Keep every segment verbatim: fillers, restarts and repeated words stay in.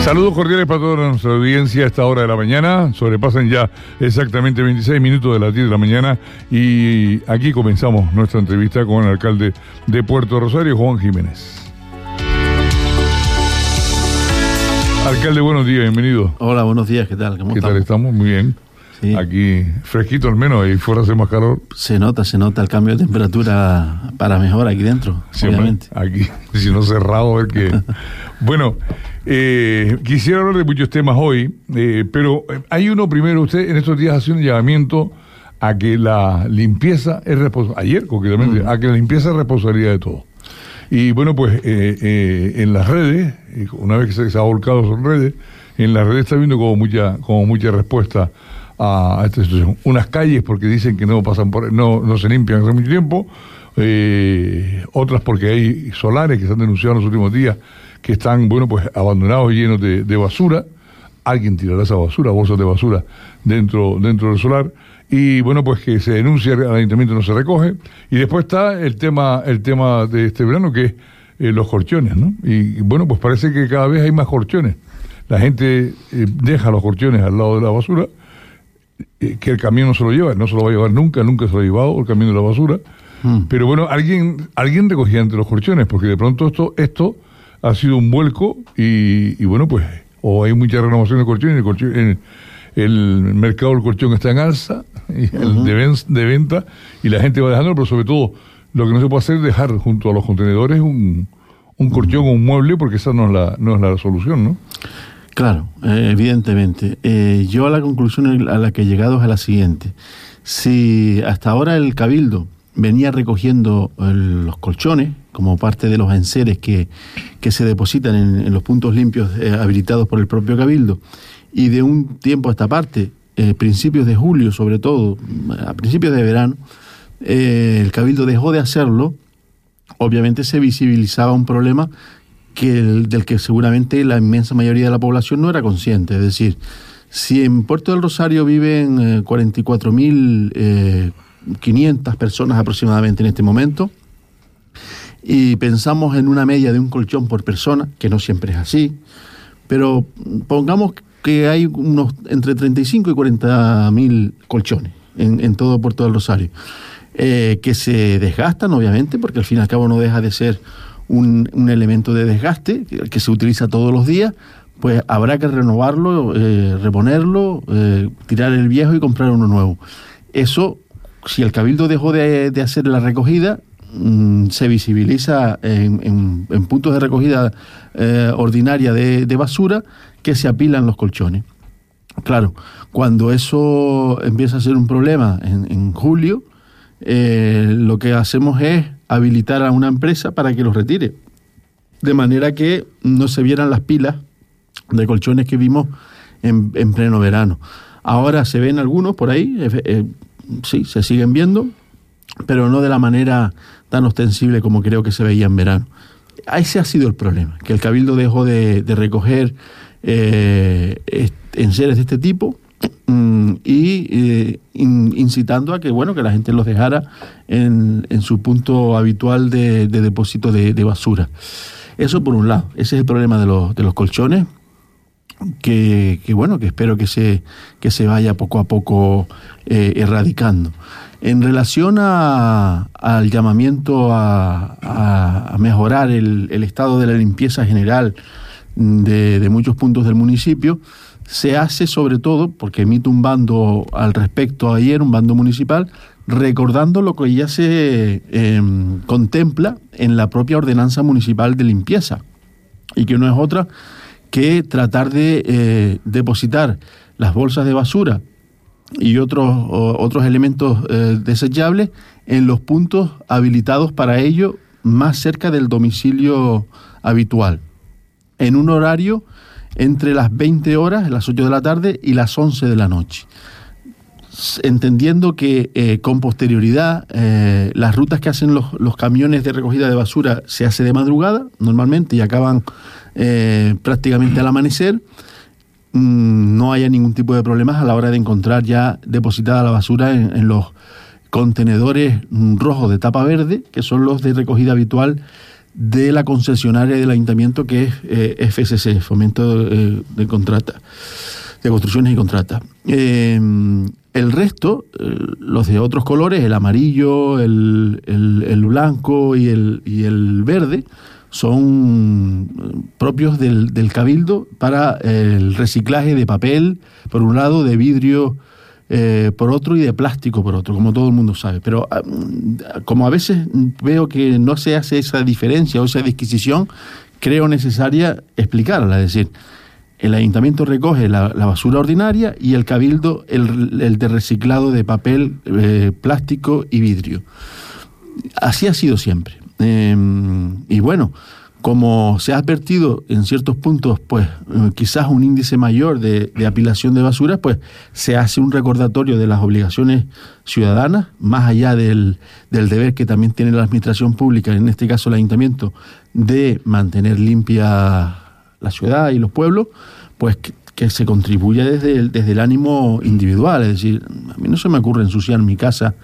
Saludos cordiales para toda nuestra audiencia a esta hora de la mañana. Sobrepasan ya exactamente veintiséis minutos de las diez de la mañana y aquí comenzamos nuestra entrevista con el alcalde de Puerto Rosario, Juan Jiménez. Alcalde, buenos días, bienvenido. Hola, buenos días, ¿qué tal? ¿Cómo ¿Qué estamos? tal estamos? Muy bien. Sí. Aquí fresquito al menos, y fuera hace más calor. Se nota, se nota el cambio de temperatura para mejor aquí dentro, sí, obviamente. Aquí, si no cerrado, es que... Bueno, eh, quisiera hablar de muchos temas hoy, eh, pero hay uno primero. Usted en estos días hace un llamamiento a que la limpieza es responsabilidad, ayer concretamente, mm. a que la limpieza es responsabilidad de todos. Y bueno, pues eh, eh, en las redes, una vez que se, se ha volcado en redes, en las redes está viendo como mucha, como mucha respuesta a esta situación. Unas calles porque dicen que no pasan por, no, no se limpian hace mucho tiempo, eh, otras porque hay solares que se han denunciado en los últimos días que están, bueno, pues abandonados y llenos de, de basura. Alguien tirará esa basura, bolsas de basura dentro, dentro del solar, y bueno, pues que se denuncia al ayuntamiento y no se recoge. Y después está el tema, el tema de este verano, que es eh, los colchones, ¿no? Y, y bueno, pues parece que cada vez hay más colchones. La gente eh, deja los colchones al lado de la basura, eh, que el camión no se lo lleva, no se lo va a llevar nunca, nunca se lo ha llevado el camión de la basura. Mm. Pero bueno, alguien, alguien recogía entre los colchones, porque de pronto esto, esto ha sido un vuelco y, y bueno, pues o hay mucha renovación de colchones, el, colchón, el, el mercado del colchón está en alza, y el uh-huh. de, ven, de venta, y la gente va dejando, pero sobre todo lo que no se puede hacer es dejar junto a los contenedores un, un colchón o un mueble, porque esa no es la, no es la solución, ¿no? Claro, eh, evidentemente. Eh, yo a la conclusión a la que he llegado es a la siguiente. Si hasta ahora el Cabildo venía recogiendo el, los colchones como parte de los enseres que, que se depositan en, en los puntos limpios eh, habilitados por el propio Cabildo, y de un tiempo a esta parte, eh, principios de julio sobre todo, a principios de verano, eh, el Cabildo dejó de hacerlo. Obviamente se visibilizaba un problema que el, del que seguramente la inmensa mayoría de la población no era consciente. Es decir, si en Puerto del Rosario viven eh, cuarenta y cuatro mil quinientas personas aproximadamente en este momento, y pensamos en una media de un colchón por persona, que no siempre es así, pero pongamos que hay unos entre treinta y cinco y cuarenta mil colchones en, en todo Puerto del Rosario, eh, que se desgastan obviamente, porque al fin y al cabo no deja de ser un, un elemento de desgaste que, que se utiliza todos los días. Pues habrá que renovarlo, eh, reponerlo, eh, tirar el viejo y comprar uno nuevo. Eso, si el Cabildo dejó de, de hacer la recogida, mmm, se visibiliza en, en, en puntos de recogida eh, ordinaria de, de basura, que se apilan los colchones. Claro, cuando eso empieza a ser un problema en, en julio, eh, lo que hacemos es habilitar a una empresa para que los retire, de manera que no se vieran las pilas de colchones que vimos en, en pleno verano. Ahora se ven algunos por ahí, eh, eh, sí, se siguen viendo, pero no de la manera tan ostensible como creo que se veía en verano. Ese ha sido el problema, que el Cabildo dejó de, de recoger eh, enseres de este tipo mm, y eh, in, incitando a que, bueno, que la gente los dejara en, en su punto habitual de, de depósito de, de basura. Eso por un lado. Ese es el problema de los, de los colchones, que, que bueno, que espero que se, que se vaya poco a poco eh, erradicando. En relación a, al llamamiento a, a, a mejorar el, el estado de la limpieza general de, de muchos puntos del municipio, se hace sobre todo, porque emite un bando al respecto ayer, un bando municipal, recordando lo que ya se eh, contempla en la propia ordenanza municipal de limpieza, y que no es otra que tratar de eh, depositar las bolsas de basura y otros, o, otros elementos eh, desechables en los puntos habilitados para ello más cerca del domicilio habitual, en un horario entre las veinte horas, las ocho de la tarde, y las once de la noche. Entendiendo que eh, con posterioridad eh, las rutas que hacen los, los camiones de recogida de basura se hace de madrugada normalmente y acaban eh, prácticamente al amanecer, mm, no haya ningún tipo de problemas a la hora de encontrar ya depositada la basura en, en los contenedores mm, rojos de tapa verde, que son los de recogida habitual de la concesionaria del ayuntamiento, que es eh, F C C, Fomento de, de Contrata, de Construcciones y Contratas. Eh, el resto, eh, los de otros colores, el amarillo, el, el, el blanco y el, y el verde, son propios del, del Cabildo para el reciclaje de papel, por un lado, de vidrio eh, por otro y de plástico por otro, como todo el mundo sabe. Pero como a veces veo que no se hace esa diferencia o esa disquisición, creo necesaria explicarla. Es decir, el ayuntamiento recoge la, la basura ordinaria y el Cabildo el, el de reciclado de papel, eh, plástico y vidrio. Así ha sido siempre. Eh, y bueno, como se ha advertido en ciertos puntos, pues eh, quizás un índice mayor de, de apilación de basura, pues se hace un recordatorio de las obligaciones ciudadanas, más allá del, del deber que también tiene la administración pública, en este caso el ayuntamiento, de mantener limpia la ciudad y los pueblos, pues que, que se contribuya desde el, desde el ánimo individual. Es decir, a mí no se me ocurre ensuciar mi casa,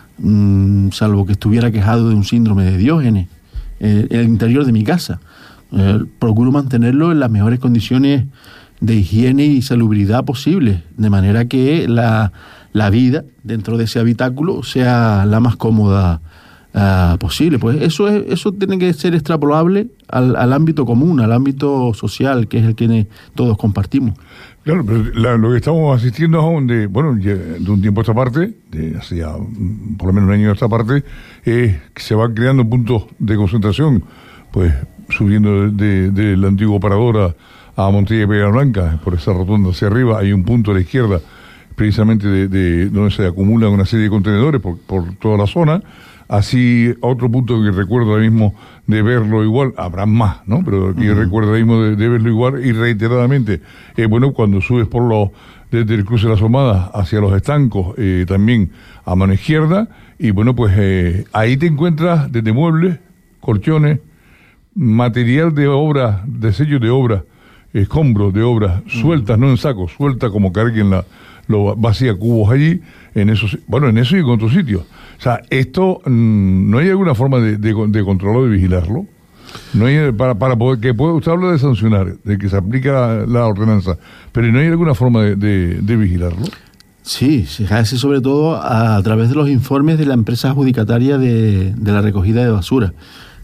mmm, salvo que estuviera quejado de un síndrome de Diógenes, eh, en el interior de mi casa. Eh, procuro mantenerlo en las mejores condiciones de higiene y salubridad posibles, de manera que la, la vida dentro de ese habitáculo sea la más cómoda Uh, posible. Pues eso es, eso tiene que ser extrapolable al, al ámbito común, al ámbito social, que es el que todos compartimos. Claro, pero la, lo que estamos asistiendo es a un de, bueno, de un tiempo a esta parte, de hace ya por lo menos un año a esta parte, es que se van creando puntos de concentración, pues subiendo de, de, de la antigua paradora a Montilla y Piedra Blanca, por esa rotonda hacia arriba, hay un punto a la izquierda, precisamente de, de donde se acumulan una serie de contenedores por, por toda la zona. Así, otro punto que recuerdo ahora mismo de verlo igual, habrá más, ¿no? Pero que uh-huh. yo recuerdo ahora mismo de, de verlo igual y reiteradamente. Eh, bueno, cuando subes por los, desde el cruce de las Asomadas hacia los estancos, eh, también a mano izquierda, y bueno, pues eh, ahí te encuentras desde muebles, colchones, material de obra, desellos de obra, escombros de obra, uh-huh. sueltas, no en sacos, sueltas como que alguien la, lo vacía cubos allí, en esos, bueno, en eso y en otros sitios. O sea, esto, mmm, ¿no hay alguna forma de, de, de controlarlo, de vigilarlo? No hay, para, para poder, que puede, usted habla de sancionar, de que se aplica la, la ordenanza, pero ¿no hay alguna forma de, de, de vigilarlo? Sí, se hace sobre todo a, a través de los informes de la empresa adjudicataria de, de la recogida de basura,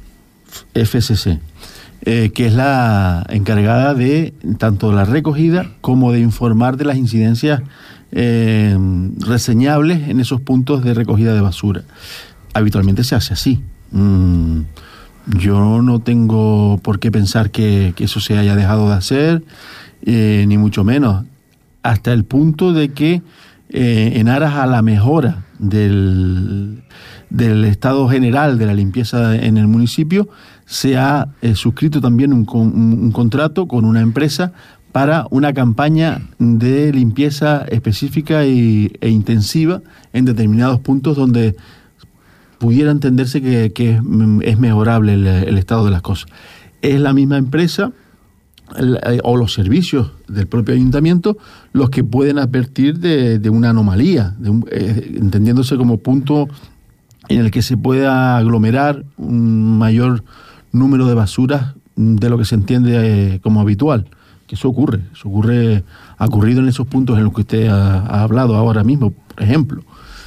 F C C, eh, que es la encargada de tanto la recogida como de informar de las incidencias Eh, reseñables en esos puntos de recogida de basura. Habitualmente se hace así. Mm, yo no tengo por qué pensar que, que eso se haya dejado de hacer, eh, ni mucho menos, hasta el punto de que eh, en aras a la mejora del, del estado general de la limpieza en el municipio, se ha eh, suscrito también un, un, un contrato con una empresa para una campaña de limpieza específica y, e intensiva en determinados puntos donde pudiera entenderse que, que es, es mejorable el, el estado de las cosas. Es la misma empresa el, o los servicios del propio ayuntamiento los que pueden advertir de, de una anomalía, de un, eh, entendiéndose como punto en el que se pueda aglomerar un mayor número de basuras de lo que se entiende eh, como habitual. Que eso ocurre, eso ocurre, ha ocurrido en esos puntos en los que usted ha, ha hablado ahora mismo, por ejemplo.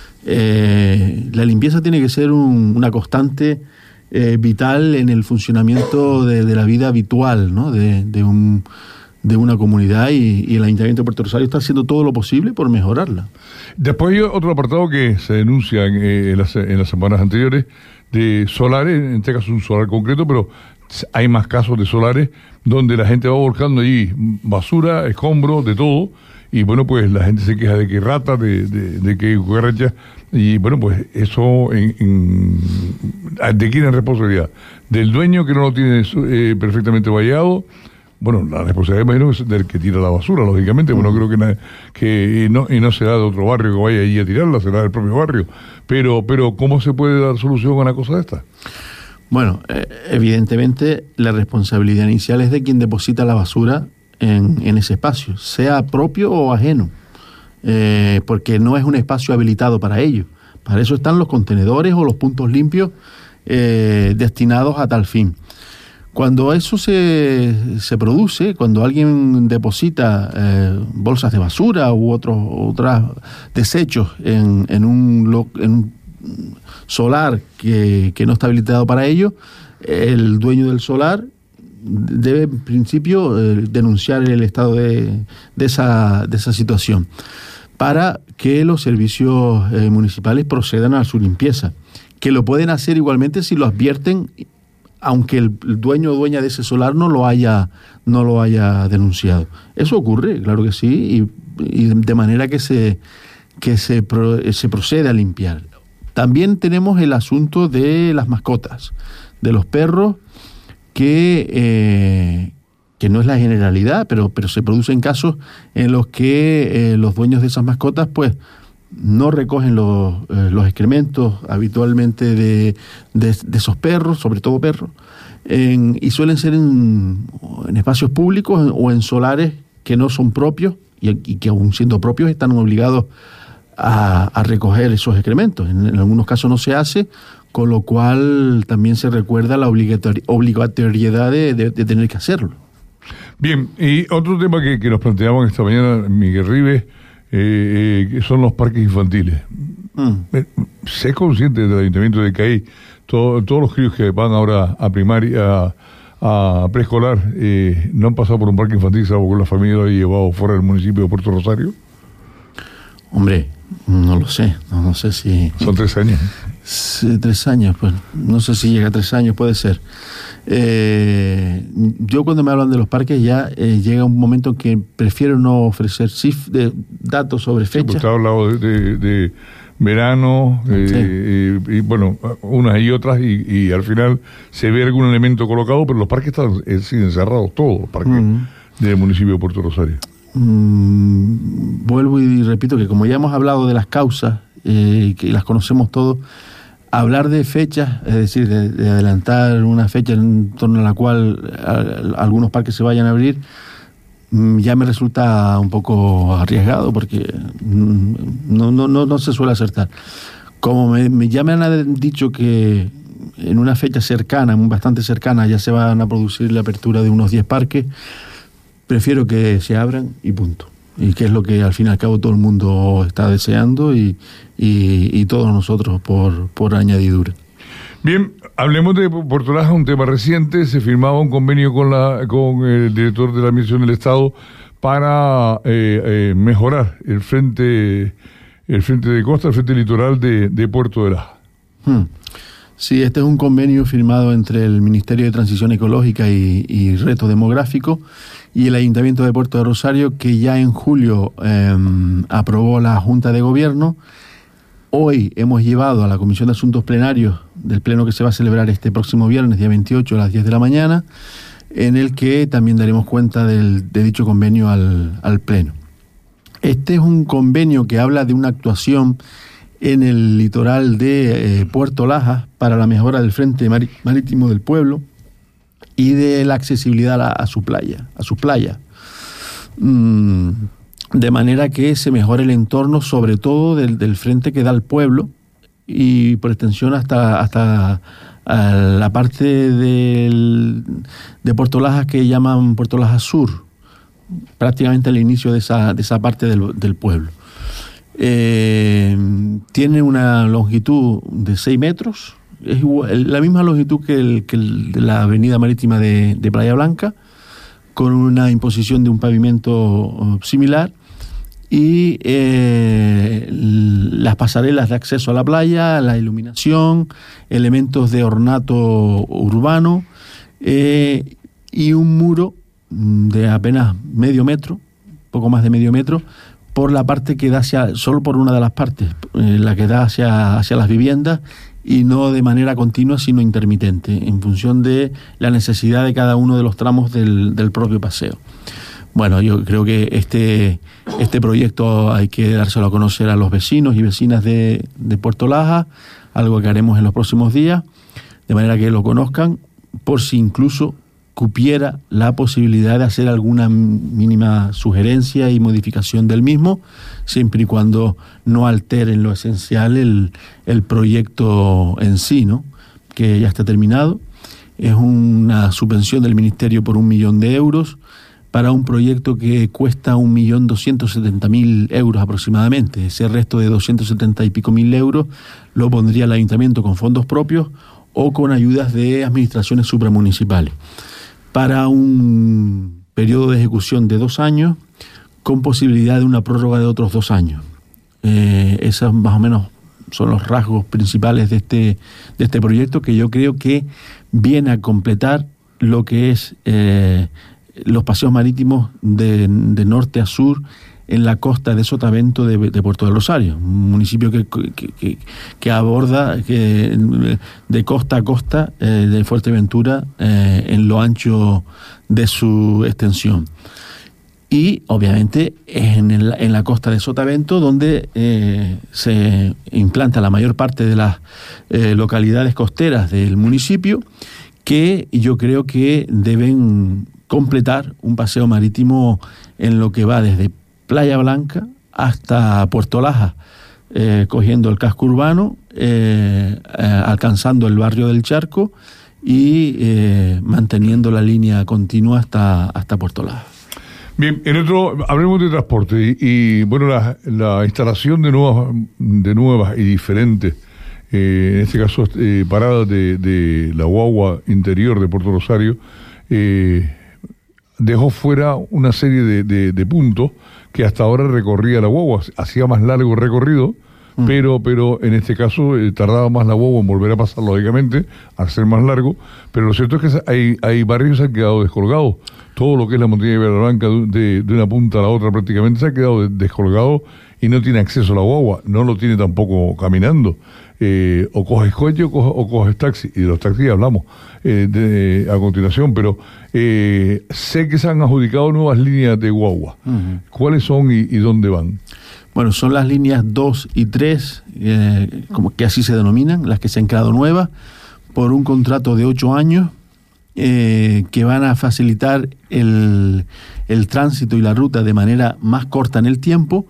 Eh, la limpieza tiene que ser un, una constante eh, vital en el funcionamiento de, de la vida habitual, ¿no? de, de, un, de una comunidad, y, y el Ayuntamiento de Puerto Rosario está haciendo todo lo posible por mejorarla. Después hay otro apartado que se denuncia en, en, las, en las semanas anteriores, de solares, en este caso un solar concreto, pero hay más casos de solares donde la gente va volcando allí basura, escombros, de todo, y bueno, pues la gente se queja de que ratas, de, de, de que cucarachas, y bueno, pues eso, en, en, ¿de quién es responsabilidad? ¿Del dueño que no lo tiene eh, perfectamente vallado? Bueno, la responsabilidad, imagino, es del que tira la basura, lógicamente. Bueno, creo que, na, que y no, y no será de otro barrio que vaya allí a tirarla, será del propio barrio. Pero, pero ¿cómo se puede dar solución a una cosa de esta? Bueno, eh, evidentemente la responsabilidad inicial es de quien deposita la basura en, en ese espacio, sea propio o ajeno, eh, porque no es un espacio habilitado para ello. Para eso están los contenedores o los puntos limpios eh, destinados a tal fin. Cuando eso se, se produce, cuando alguien deposita eh, bolsas de basura u otros otros desechos en, en, un, lo, en un solar que, que no está habilitado para ello, el dueño del solar debe en principio eh, denunciar el estado de, de, esa, de esa situación para que los servicios eh, municipales procedan a su limpieza, que lo pueden hacer igualmente si lo advierten, aunque el dueño o dueña de ese solar no lo haya, no lo haya denunciado. Eso ocurre, claro que sí, y, y de manera que se, que se, pro, se procede a limpiar. También tenemos el asunto de las mascotas, de los perros, que, eh, que no es la generalidad, pero, pero se producen casos en los que eh, los dueños de esas mascotas pues no recogen los, eh, los excrementos habitualmente de, de, de esos perros, sobre todo perros, en, y suelen ser en, en espacios públicos o en solares que no son propios y, y que aun siendo propios están obligados a, a recoger esos excrementos. En, en algunos casos no se hace, con lo cual también se recuerda la obligatori- obligatoriedad de, de, de tener que hacerlo. Bien, y otro tema que, que nos planteamos esta mañana, Miguel Rives, eh, eh, son los parques infantiles. Mm. ¿Se es consciente del Ayuntamiento de que hay todo, todos los críos que van ahora a primaria, a, a preescolar, eh, no han pasado por un parque infantil, salvo que la familia lo ha llevado fuera del municipio de Puerto Rosario? Hombre, no lo sé, no, no sé si... Son tres años. Sí, tres años, pues no sé si llega a tres años, puede ser. Eh, yo cuando me hablan de los parques ya eh, llega un momento en que prefiero no ofrecer cif- de, datos sobre fechas. Sí, pues te he hablado de, de, de verano, eh, sí. y, y bueno, unas y otras, y, y al final se ve algún elemento colocado, pero los parques están eh, siguen cerrados, todos los parques uh-huh. del municipio de Puerto Rosario. Mm, vuelvo y repito que como ya hemos hablado de las causas, eh, que las conocemos todos, hablar de fechas, es decir, de, de adelantar una fecha en torno a la cual a, a algunos parques se vayan a abrir, mm, ya me resulta un poco arriesgado porque mm, no, no, no, no se suele acertar. Como me, me, ya me han dicho que en una fecha cercana, bastante cercana, ya se van a producir la apertura de unos diez parques, prefiero que se abran y punto. Y que es lo que al fin y al cabo todo el mundo está deseando y, y, y todos nosotros por, por añadidura. Bien, hablemos de Puerto Laja, un tema reciente. Se firmaba un convenio con la con el director de la Administración del Estado para eh, eh, mejorar el frente el frente de costa, el frente litoral de, de Puerto de Laja. Hmm. Sí, este es un convenio firmado entre el Ministerio de Transición Ecológica y, y Reto Demográfico y el Ayuntamiento de Puerto de Rosario, que ya en julio eh, aprobó la Junta de Gobierno. Hoy hemos llevado a la Comisión de Asuntos Plenarios del Pleno que se va a celebrar este próximo viernes, día veintiocho, a las diez de la mañana, en el que también daremos cuenta del, de dicho convenio al, al Pleno. Este es un convenio que habla de una actuación en el litoral de eh, Puerto Laja para la mejora del frente marítimo del pueblo y de la accesibilidad a, a su playa, a sus playas. Mm, de manera que se mejore el entorno, sobre todo del, del frente que da al pueblo y por extensión hasta, hasta a la parte del, de Puerto Laja que llaman Puerto Laja Sur, prácticamente al inicio de esa, de esa parte del, del pueblo. Eh, tiene una longitud de seis metros, es igual, la misma longitud que, el, que el, la avenida marítima de, de Playa Blanca, con una imposición de un pavimento similar y eh, las pasarelas de acceso a la playa, la iluminación, elementos de ornato urbano eh, y un muro de apenas medio metro, poco más de medio metro, por la parte que da hacia, solo por una de las partes, eh, la que da hacia, hacia las viviendas y no de manera continua sino intermitente, en función de la necesidad de cada uno de los tramos del, del propio paseo. Bueno, yo creo que este, este proyecto hay que dárselo a conocer a los vecinos y vecinas de, de Puerto Laja, algo que haremos en los próximos días, de manera que lo conozcan, por si incluso cupiera la posibilidad de hacer alguna mínima sugerencia y modificación del mismo, siempre y cuando no altere en lo esencial el, el proyecto en sí, ¿no? que ya está terminado. Es una subvención del Ministerio por un millón de euros para un proyecto que cuesta un millón doscientos setenta mil euros aproximadamente. Ese resto de doscientos setenta y pico mil euros lo pondría el ayuntamiento con fondos propios o con ayudas de administraciones supramunicipales, para un periodo de ejecución de dos años con posibilidad de una prórroga de otros dos años. Eh, esos más o menos son los rasgos principales de este, de este proyecto, que yo creo que viene a completar lo que es eh, los paseos marítimos de, de norte a sur en la costa de Sotavento de, de Puerto del Rosario, un municipio que, que, que, que aborda que, de costa a costa eh, de Fuerteventura eh, en lo ancho de su extensión. Y obviamente es en, el, en la costa de Sotavento donde eh, se implanta la mayor parte de las eh, localidades costeras del municipio, que yo creo que deben completar un paseo marítimo en lo que va desde Playa Blanca hasta Puerto Laja, eh, cogiendo el casco urbano, eh, eh, alcanzando el barrio del Charco y eh, manteniendo la línea continua hasta, hasta Puerto Laja. Bien, en otro, hablemos de transporte y, y bueno, la, la instalación de nuevas, de nuevas y diferentes, eh, en este caso, eh, paradas de, de la guagua interior de Puerto Rosario, eh, dejó fuera una serie de, de, de puntos que hasta ahora recorría la guagua, hacía más largo el recorrido, mm. pero, pero en este caso eh, tardaba más la guagua en volver a pasar, lógicamente, al ser más largo, pero lo cierto es que hay, hay barrios que se han quedado descolgados. Todo lo que es la montaña de Playa Blanca, de, de una punta a la otra prácticamente, se ha quedado descolgado y no tiene acceso a la guagua, no lo tiene tampoco caminando. Eh, o coges coche o coges, o coges taxi, y de los taxis hablamos eh, de, a continuación, pero eh, sé que se han adjudicado nuevas líneas de guagua. Uh-huh. ¿Cuáles son y, y dónde van? Bueno, son las líneas dos y tres, eh, como que así se denominan, las que se han creado nuevas, por un contrato de ocho años, eh, que van a facilitar el, el tránsito y la ruta de manera más corta en el tiempo,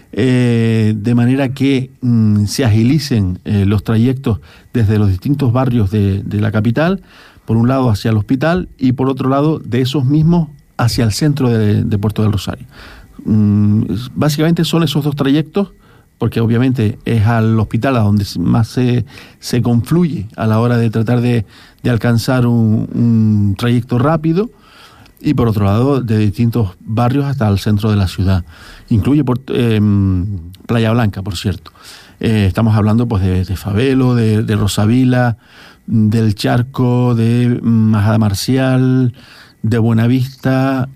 eh, de manera que mm, se agilicen eh, los trayectos desde los distintos barrios de, de la capital, por un lado hacia el hospital y por otro lado de esos mismos hacia el centro de, de Puerto del Rosario. Mm, básicamente son esos dos trayectos, porque obviamente es al hospital a donde más se, se confluye a la hora de tratar de, de alcanzar un, un trayecto rápido, y por otro lado de distintos barrios hasta el centro de la ciudad. Incluye por, eh, Playa Blanca, por cierto. Eh, estamos hablando pues de, de Fabelo, de, de Rosavila, del Charco, de Majada Marcial, de Buenavista,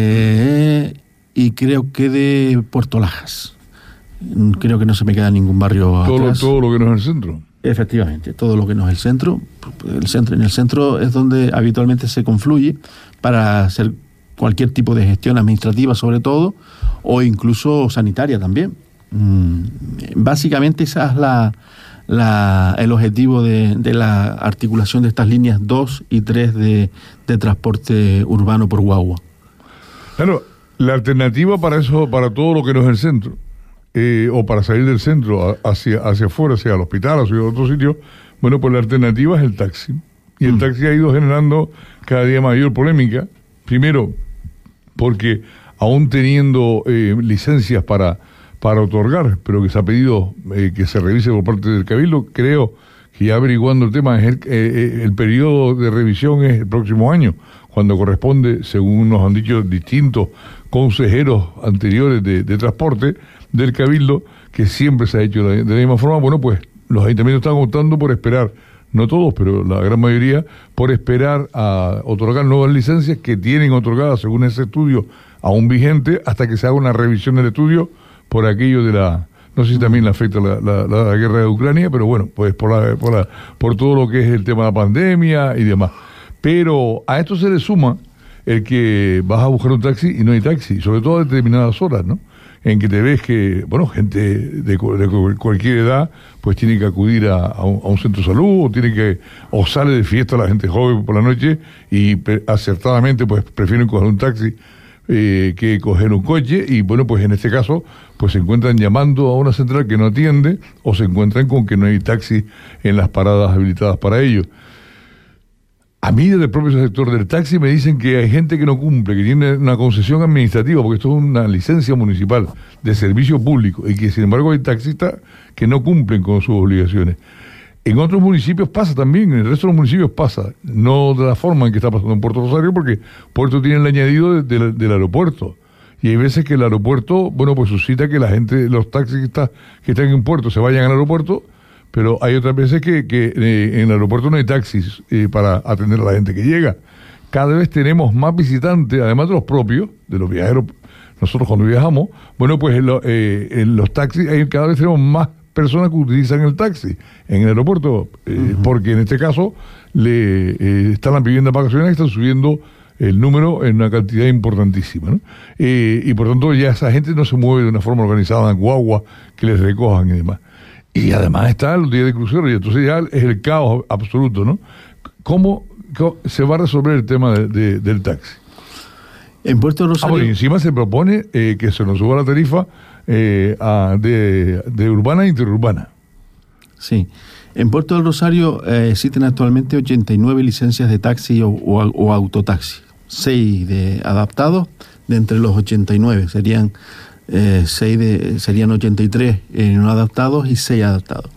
eh, y creo que de Puerto Lajas. Creo que no se me queda ningún barrio todo atrás. Lo, todo lo que no es el centro. Efectivamente, todo lo que no es el centro. El centro. En el centro es donde habitualmente se confluye para hacer cualquier tipo de gestión administrativa, sobre todo, o incluso sanitaria también. Mm, básicamente esa es la, la, el objetivo de, de la articulación de estas líneas dos y tres de, de transporte urbano por guagua. Claro, la alternativa para eso, para todo lo que no es el centro, eh, o para salir del centro hacia, hacia afuera, hacia el hospital, hacia otro sitio, bueno, pues la alternativa es el taxi. Y el mm. taxi ha ido generando cada día mayor polémica. Primero, porque aún teniendo eh, licencias para, para otorgar, pero que se ha pedido eh, que se revise por parte del Cabildo, creo que ya averiguando el tema, es el, eh, el periodo de revisión es el próximo año, cuando corresponde, según nos han dicho distintos consejeros anteriores de, de transporte del Cabildo, que siempre se ha hecho de, de la misma forma. Bueno, pues los ayuntamientos están optando por esperar, no todos, pero la gran mayoría, por esperar a otorgar nuevas licencias que tienen otorgadas, según ese estudio, aún vigente, hasta que se haga una revisión del estudio por aquello de la... No sé si también le afecta la, la, la, la guerra de Ucrania, pero bueno, pues por, la, por, la, por todo lo que es el tema de la pandemia y demás. Pero a esto se le suma el que vas a buscar un taxi y no hay taxi, sobre todo a determinadas horas, ¿no? En que te ves que, bueno, gente de, de cualquier edad, pues tiene que acudir a, a, un, a un centro de salud, o tiene que, o sale de fiesta la gente joven por la noche y pe, acertadamente, pues prefieren coger un taxi eh, que coger un coche y, bueno, pues en este caso, pues se encuentran llamando a una central que no atiende o se encuentran con que no hay taxi en las paradas habilitadas para ello. A mí, desde el propio sector del taxi, me dicen que hay gente que no cumple, que tiene una concesión administrativa, porque esto es una licencia municipal de servicio público, y que, sin embargo, hay taxistas que no cumplen con sus obligaciones. En otros municipios pasa también, en el resto de los municipios pasa, no de la forma en que está pasando en Puerto Rosario, porque Puerto tiene el añadido de, de, del aeropuerto. Y hay veces que el aeropuerto, bueno, pues suscita que la gente, los taxistas que están en Puerto se vayan al aeropuerto, pero hay otras veces que, que eh, en el aeropuerto no hay taxis eh, para atender a la gente que llega. Cada vez tenemos más visitantes, además de los propios, de los viajeros. Nosotros cuando viajamos, bueno, pues en, lo, eh, en los taxis hay, cada vez tenemos más personas que utilizan el taxi en el aeropuerto, eh, uh-huh. porque en este caso le eh, están las viviendas vacacionales, están subiendo el número en una cantidad importantísima, ¿no? Eh, y por tanto ya esa gente no se mueve de una forma organizada en guagua que les recojan y demás. Y además están los días de crucero y entonces ya es el caos absoluto, ¿no? ¿Cómo, cómo se va a resolver el tema de, de, del taxi? En Puerto Rosario... Ah, bueno, y encima se propone eh, que se nos suba la tarifa eh, a, de, de urbana a interurbana. Sí. En Puerto del Rosario eh, existen actualmente ochenta y nueve licencias de taxi o, o, o autotaxi. seis de adaptados de entre los ochenta y nueve. Serían... Eh, seis de, serían ochenta y tres eh, no adaptados y seis adaptados.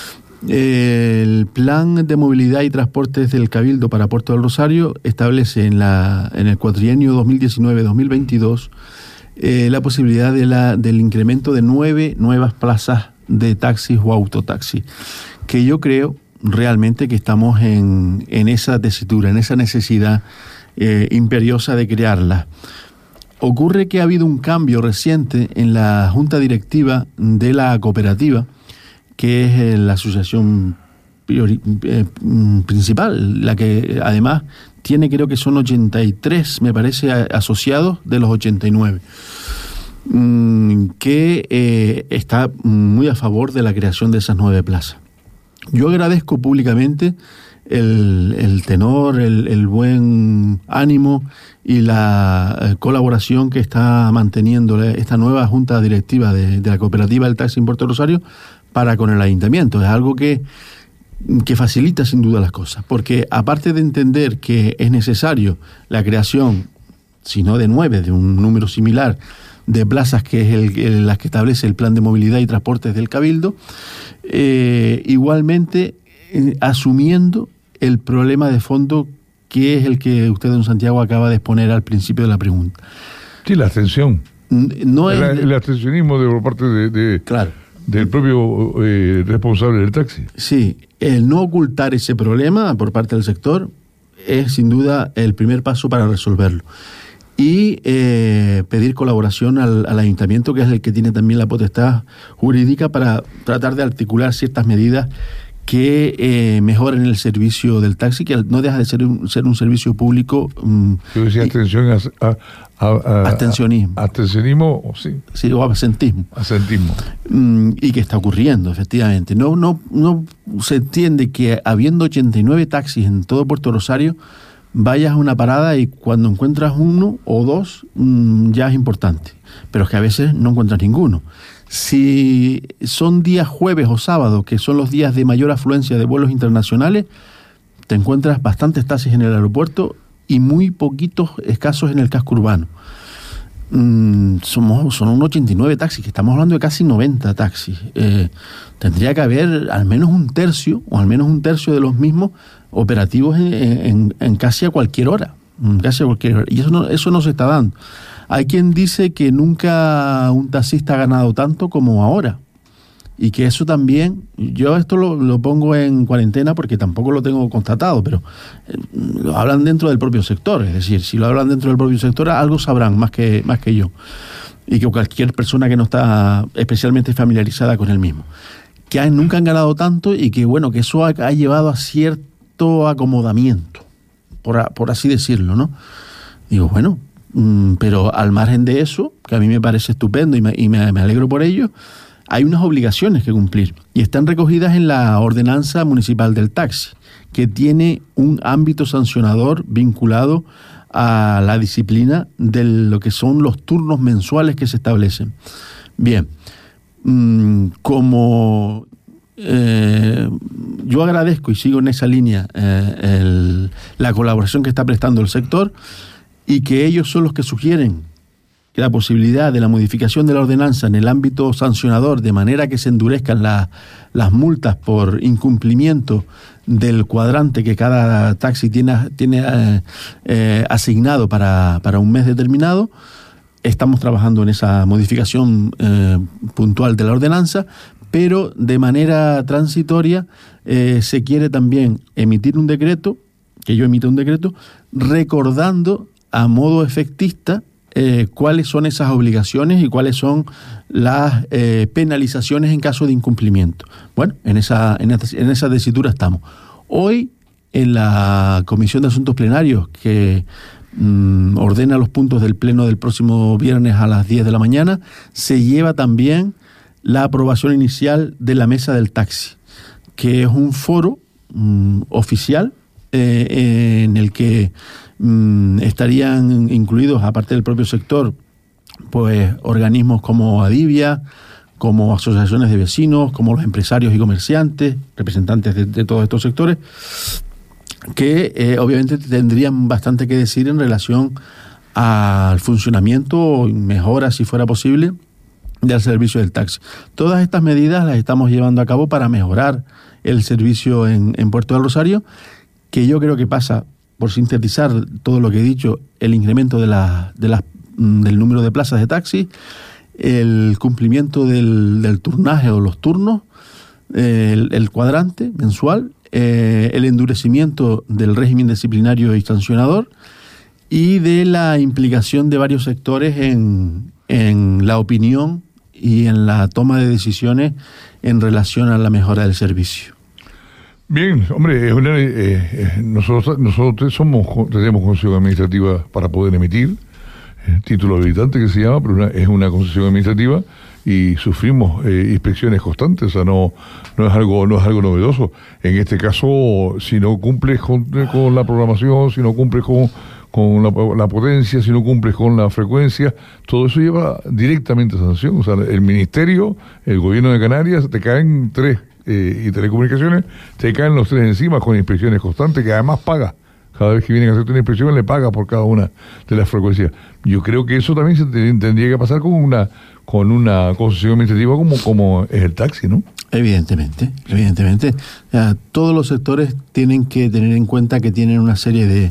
Eh, el plan de movilidad y transportes del Cabildo para Puerto del Rosario establece en, la, en el cuatrienio dos mil diecinueve dos mil veintidós eh, la posibilidad de la, del incremento de nueve nuevas plazas de taxis o autotaxis, que yo creo realmente que estamos en, en esa tesitura, en esa necesidad eh, imperiosa de crearlas. Ocurre que ha habido un cambio reciente en la junta directiva de la cooperativa, que es la asociación priori, eh, principal, la que además tiene, creo que son ochenta y tres, me parece, asociados de los ochenta y nueve, que eh, está muy a favor de la creación de esas nueve plazas. Yo agradezco públicamente el, el tenor, el, el buen ánimo y la eh, colaboración que está manteniendo esta nueva junta directiva de, de la cooperativa del taxi en Puerto Rosario para con el ayuntamiento. Es algo que, que facilita sin duda las cosas, porque aparte de entender que es necesario la creación, si no de nueve, de un número similar de plazas, que es el, el, las que establece el plan de movilidad y transportes del Cabildo, eh, igualmente eh, asumiendo el problema de fondo que es el que usted, don Santiago, acaba de exponer al principio de la pregunta. Sí, la abstención. No es el, el abstencionismo de por parte de, de claro. del propio eh, responsable del taxi. Sí, el no ocultar ese problema por parte del sector es sin duda el primer paso para resolverlo. Y eh, pedir colaboración al, al ayuntamiento, que es el que tiene también la potestad jurídica para tratar de articular ciertas medidas que eh, mejoren el servicio del taxi, que no deja de ser un, ser un servicio público. Um, Yo decía abstención a, a, a, a, abstencionismo. Abstencionismo, sí. Sí, o absentismo. Absentismo. Um, y que está ocurriendo, efectivamente. No, no, no se entiende que habiendo ochenta y nueve taxis en todo Puerto Rosario, vayas a una parada y cuando encuentras uno o dos, um, ya es importante. Pero es que a veces no encuentras ninguno. Si son días jueves o sábados, que son los días de mayor afluencia de vuelos internacionales, te encuentras bastantes taxis en el aeropuerto y muy poquitos escasos en el casco urbano. Mm, somos, son unos ochenta y nueve taxis, que estamos hablando de casi noventa taxis. Eh, tendría que haber al menos un tercio, o al menos un tercio de los mismos operativos en, en, en casi a cualquier hora. Casi a cualquier hora. Y eso no, eso no se está dando. Hay quien dice que nunca un taxista ha ganado tanto como ahora, y que eso también, yo esto lo, lo pongo en cuarentena porque tampoco lo tengo constatado, pero eh, lo hablan dentro del propio sector. Es decir, si lo hablan dentro del propio sector, algo sabrán más que, más que yo, y que cualquier persona que no está especialmente familiarizada con el mismo, que hay, nunca han ganado tanto, y que bueno, que eso ha, ha llevado a cierto acomodamiento, por, a, por así decirlo, ¿no? Digo, bueno, pero al margen de eso, que a mí me parece estupendo y me, y me, me alegro por ello, hay unas obligaciones que cumplir y están recogidas en la ordenanza municipal del taxi, que tiene un ámbito sancionador vinculado a la disciplina de lo que son los turnos mensuales que se establecen. Bien, mmm, como eh, yo agradezco y sigo en esa línea eh, el, la colaboración que está prestando el sector, y que ellos son los que sugieren que la posibilidad de la modificación de la ordenanza en el ámbito sancionador, de manera que se endurezcan la, las multas por incumplimiento del cuadrante que cada taxi tiene, tiene eh, eh, asignado para, para un mes determinado. Estamos trabajando en esa modificación eh, puntual de la ordenanza, pero de manera transitoria eh, se quiere también emitir un decreto, que yo emita un decreto, recordando a modo efectista eh, cuáles son esas obligaciones y cuáles son las eh, penalizaciones en caso de incumplimiento. Bueno, en esa, en esa, en esa tesitura estamos. Hoy, en la Comisión de Asuntos Plenarios, que mmm, ordena los puntos del pleno del próximo viernes a las diez de la mañana, se lleva también la aprobación inicial de la mesa del taxi, que es un foro mmm, oficial eh, en el que mmm, estarían incluidos, aparte del propio sector, pues organismos como Adivia, como asociaciones de vecinos, como los empresarios y comerciantes, representantes de, de todos estos sectores, que eh, obviamente tendrían bastante que decir en relación al funcionamiento o mejora, si fuera posible, del servicio del taxi. Todas estas medidas las estamos llevando a cabo para mejorar el servicio en, en Puerto del Rosario, que yo creo que pasa, por sintetizar todo lo que he dicho, el incremento de la, de las, del número de plazas de taxi, el cumplimiento del, del turnaje o los turnos, eh, el, el cuadrante mensual, eh, el endurecimiento del régimen disciplinario y sancionador, y de la implicación de varios sectores en, en la opinión y en la toma de decisiones en relación a la mejora del servicio. Bien, hombre, eh, eh, nosotros nosotros somos tenemos concesión administrativa para poder emitir eh, título habilitante, que se llama, pero una, es una concesión administrativa y sufrimos eh, inspecciones constantes, o sea, no no es algo no es algo novedoso. En este caso, si no cumples con, con la programación, si no cumples con con la, la potencia, si no cumples con la frecuencia, todo eso lleva directamente a sanción. O sea, el Ministerio, el Gobierno de Canarias, te caen tres, eh, y Telecomunicaciones, te caen los tres encima con inspecciones constantes, que además paga. Cada vez que vienen a hacerte una inspección, le paga por cada una de las frecuencias. Yo creo que eso también se tendría que pasar con una con una concesión administrativa como, como es el taxi, ¿no? Evidentemente, evidentemente. O sea, todos los sectores tienen que tener en cuenta que tienen una serie de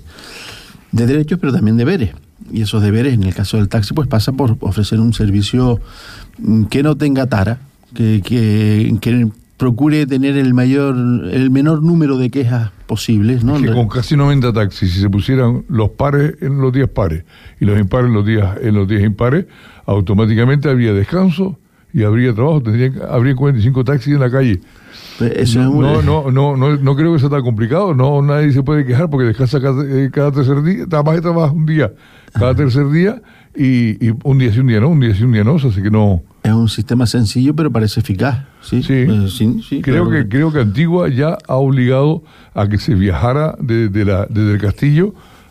de derechos, pero también deberes. Y esos deberes, en el caso del taxi, pues pasa por ofrecer un servicio que no tenga tara, que, que, que procure tener el mayor, el menor número de quejas posibles, ¿no? Que con casi noventa taxis, si se pusieran los pares en los días pares y los impares en los días en los días impares, automáticamente habría descanso y habría trabajo. Tendría, habría cuarenta y cinco taxis en la calle. Eso no, es muy... no, no, no, no, no creo que sea tan complicado. No, nadie se puede quejar porque descansa cada, eh, cada tercer día, trabaja y trabaja un día cada tercer día y, y un día sí, un día no, un día sí, un día no, así que no. Es un sistema sencillo, pero parece eficaz. Sí, sí, eh, sí, sí creo claro. que creo que Antigua ya ha obligado a que se viajara de, de la, desde el Castillo.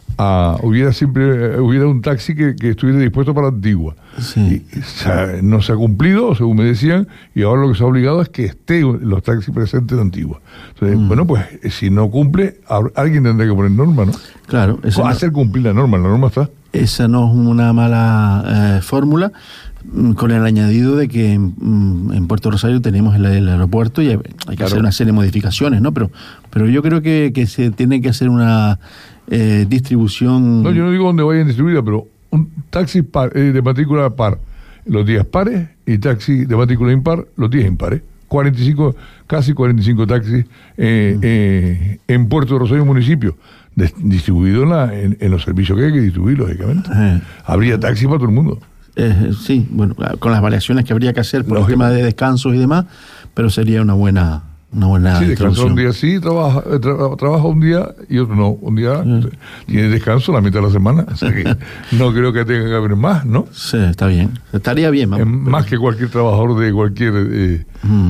A, hubiera siempre hubiera un taxi que, que estuviera dispuesto para Antigua. Sí. Y, o sea, no se ha cumplido, según me decían, y ahora lo que se ha obligado es que estén los taxis presentes en Antigua. Entonces, mm. bueno, pues si no cumple, alguien tendrá que poner norma, ¿no? Claro. O hacer no, cumplir la norma, la norma está. Esa no es una mala eh, fórmula, con el añadido de que en, en Puerto Rosario tenemos el, el aeropuerto y hay, hay que claro. hacer una serie de modificaciones, ¿no? Pero, pero yo creo que, que se tiene que hacer una eh, distribución... No, yo no digo dónde vayan distribuidas, pero un taxi par, eh, de matrícula par los días pares y taxi de matrícula impar los días impares. cuarenta y cinco, casi cuarenta y cinco taxis eh, mm. eh, en Puerto Rosario municipio, de, distribuidos en, la, en, en los servicios que hay que distribuir, lógicamente. Eh. Habría taxi para todo el mundo. Eh, sí, bueno, con las variaciones que habría que hacer por el tema de descansos y demás, pero sería una buena una buena sí, descansa un día sí, trabaja, tra, trabaja un día y otro no, un día sí. Tiene descanso la mitad de la semana, o sea que no creo que tenga que haber más, ¿no? Sí, está bien, estaría bien. Vamos, más pero... que cualquier trabajador de cualquier eh, mm.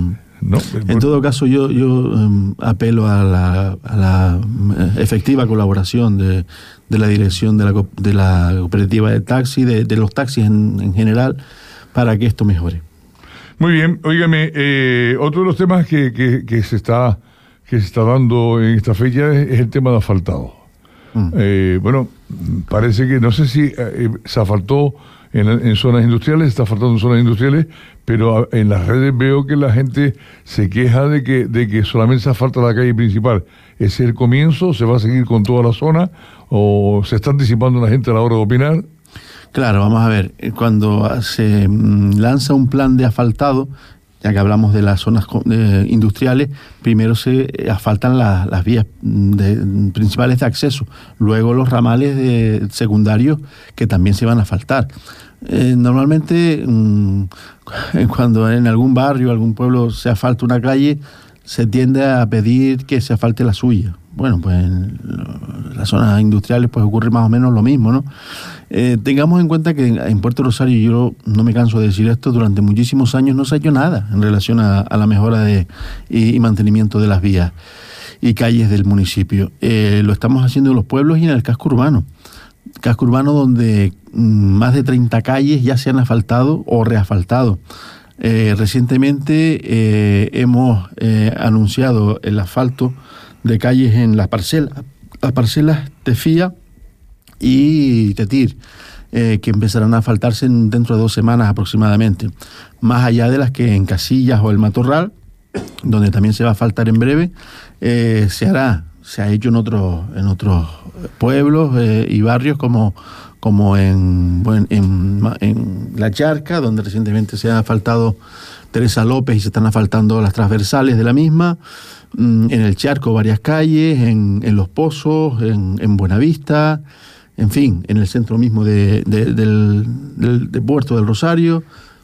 ¿no? En todo caso, yo, yo um, apelo a la, a la efectiva colaboración de, de la dirección de la, de la cooperativa de taxi, de, de los taxis en, en general, para que esto mejore. Muy bien, óigame, eh, otro de los temas que, que, que se está que se está dando en esta fecha es, es el tema de asfaltado. Mm. Eh, bueno, parece que, no sé si eh, se asfaltó en, en zonas industriales, está asfaltando en zonas industriales, pero en las redes veo que la gente se queja de que, de que solamente se asfalta la calle principal. ¿Es el comienzo? ¿Se va a seguir con toda la zona? ¿O se está anticipando la gente a la hora de opinar? Claro, vamos a ver, cuando se lanza un plan de asfaltado, ya que hablamos de las zonas eh, industriales, primero se asfaltan la, las vías de, principales de acceso, luego los ramales de, secundarios que también se van a asfaltar. Eh, normalmente, mmm, cuando en algún barrio, algún pueblo se asfalta una calle, se tiende a pedir que se asfalte la suya. Bueno, pues en las zonas industriales pues ocurre más o menos lo mismo, ¿no? Eh, tengamos en cuenta que en Puerto Rosario, yo no me canso de decir esto, durante muchísimos años no se ha hecho nada en relación a, a la mejora de, y, y mantenimiento de las vías y calles del municipio. Eh, lo estamos haciendo en los pueblos y en el casco urbano. Casco urbano donde mm, más de treinta calles ya se han asfaltado o reasfaltado. Eh, recientemente eh, hemos eh, anunciado el asfalto de calles en las parcelas, las parcelas Tefía y Tetir, eh, que empezarán a asfaltarse en, dentro de dos semanas aproximadamente, más allá de las que en Casillas o el Matorral, donde también se va a asfaltar en breve, eh, se hará, se ha hecho en otros en otros pueblos eh, y barrios como como en, bueno, en, en La Charca, donde recientemente se ha asfaltado Teresa López y se están asfaltando las transversales de la misma, en el Charco varias calles, en, en Los Pozos, en, en Buenavista, en fin, en el centro mismo de, de, del, del de Puerto del Rosario,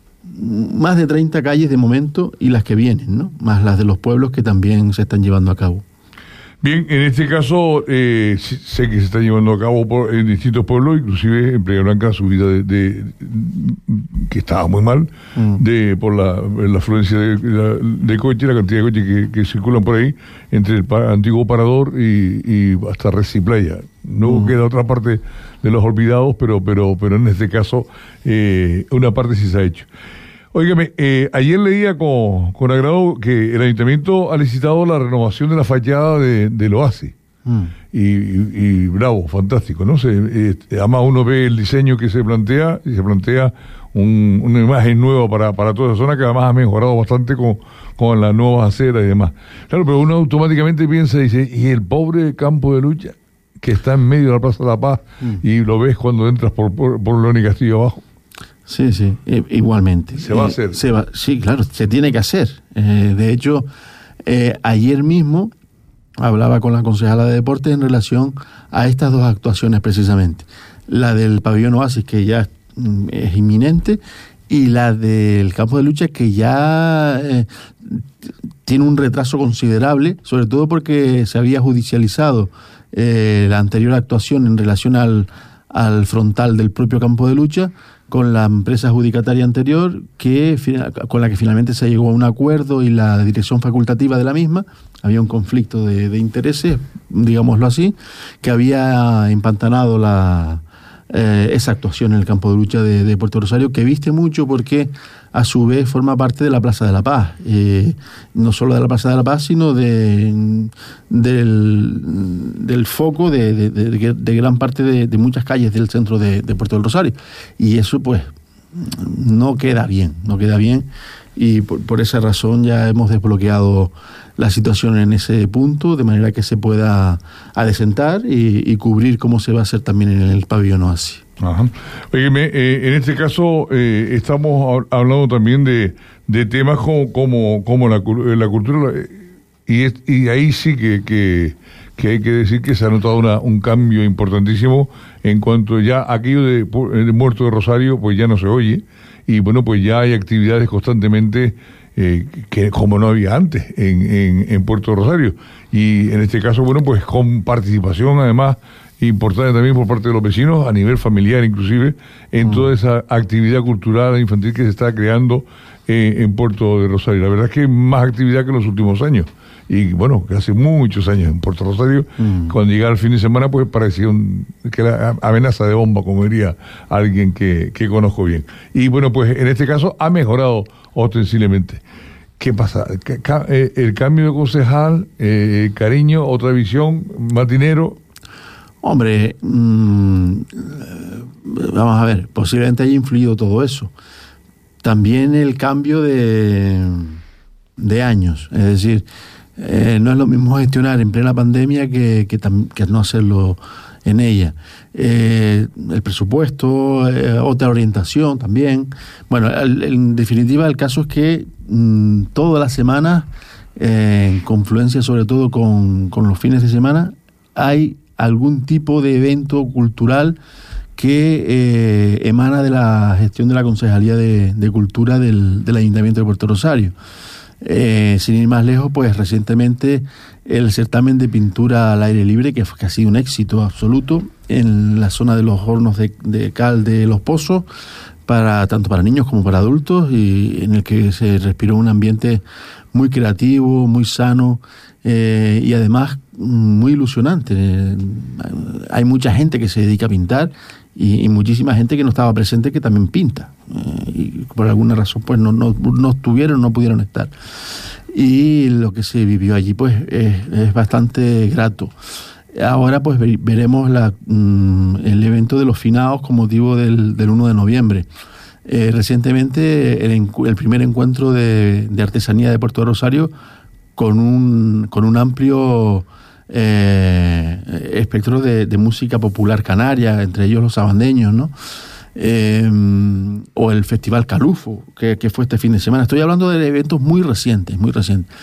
más de treinta calles de momento y las que vienen, ¿no? Más las de los pueblos que también se están llevando a cabo. Bien, en este caso eh, sé que se está llevando a cabo por, en distintos pueblos, inclusive en Playa Blanca, subida de, de, de que estaba muy mal, mm. de por la, la afluencia de, de, de coches, la cantidad de coches que, que circulan por ahí, entre el pa, antiguo Parador y, y hasta Reciplaya. No mm. queda otra parte de los olvidados, pero pero pero en este caso eh, una parte sí se ha hecho. Óigame, eh, ayer leía con, con agrado que el Ayuntamiento ha licitado la renovación de la fachada de, del Oasis. Mm. Y, y, y bravo, fantástico, ¿no? Se, eh, además uno ve el diseño que se plantea y se plantea un, una imagen nueva para, para toda esa zona que además ha mejorado bastante con, con las nuevas aceras y demás. Claro, pero uno automáticamente piensa y dice, ¿y el pobre campo de lucha que está en medio de la Plaza de la Paz mm. y lo ves cuando entras por, por, por León y Castillo abajo? Sí, sí, eh, igualmente. ¿Se va eh, a hacer? Se va, sí, claro, se tiene que hacer. Eh, de hecho, eh, ayer mismo hablaba con la concejala de Deportes en relación a estas dos actuaciones precisamente. La del pabellón Oasis, que ya mm, es inminente, y la del campo de lucha, que ya eh, tiene un retraso considerable, sobre todo porque se había judicializado eh, la anterior actuación en relación al, al frontal del propio campo de lucha, con la empresa adjudicataria anterior, que con la que finalmente se llegó a un acuerdo y la dirección facultativa de la misma. Había un conflicto de, de intereses, digámoslo así, que había empantanado la, eh, esa actuación en el campo de lucha de, de Puerto Rosario, que viste mucho porque a su vez forma parte de la Plaza de la Paz, eh, no solo de la Plaza de la Paz, sino de, del, del foco de, de, de, de gran parte de, de muchas calles del centro de, de Puerto del Rosario, y eso pues no queda bien, no queda bien, y por, por esa razón ya hemos desbloqueado la situación en ese punto, de manera que se pueda adecentar y, y cubrir como se va a hacer también en el pabellón Oasis. Ajá. Óyeme, eh, en este caso eh, estamos hablando también de, de temas como, como, como la, la cultura, y, es, y ahí sí que, que, que hay que decir que se ha notado una, un cambio importantísimo en cuanto ya aquello de, de Muerto de Rosario pues ya no se oye, y bueno, pues ya hay actividades constantemente eh, que como no había antes en, en, en Puerto Rosario, y en este caso, bueno, pues con participación además importante también por parte de los vecinos, a nivel familiar inclusive, en mm. toda esa actividad cultural infantil que se está creando eh, en Puerto de Rosario. La verdad es que hay más actividad que en los últimos años. Y bueno, que hace muchos años en Puerto Rosario, mm. cuando llegaba el fin de semana, pues parecía un, que era amenaza de bomba, como diría alguien que, que conozco bien. Y bueno, pues en este caso ha mejorado ostensiblemente. ¿Qué pasa? ¿El cambio de concejal, eh, cariño, otra visión, más dinero? Hombre, mmm, vamos a ver, posiblemente haya influido todo eso. También el cambio de, de años, es decir, eh, no es lo mismo gestionar en plena pandemia que, que, que no hacerlo en ella. Eh, el presupuesto, eh, otra orientación también. Bueno, el, en definitiva el caso es que mmm, todas las semanas, eh, en confluencia sobre todo con, con los fines de semana, hay algún tipo de evento cultural que eh, emana de la gestión de la Concejalía de, de Cultura del, del Ayuntamiento de Puerto Rosario. Eh, sin ir más lejos, pues recientemente el certamen de pintura al aire libre, que, que ha sido un éxito absoluto en la zona de los hornos de, de cal de Los Pozos, para tanto para niños como para adultos, y en el que se respiró un ambiente muy creativo, muy sano, eh, y además muy ilusionante. Eh, hay mucha gente que se dedica a pintar y, y muchísima gente que no estaba presente que también pinta, eh, y por alguna razón pues no, no, no estuvieron, no pudieron estar, y lo que se vivió allí pues es, es bastante grato. Ahora pues veremos la, mm, el evento de los finados con motivo del, del uno de noviembre. Eh, recientemente el, el primer encuentro de, de artesanía de Puerto de Rosario con un, con un amplio eh, espectro de, de música popular canaria, entre ellos los sabandeños, ¿no? Eh, o el Festival Calufo, que, que fue este fin de semana. Estoy hablando de eventos muy recientes, muy recientes.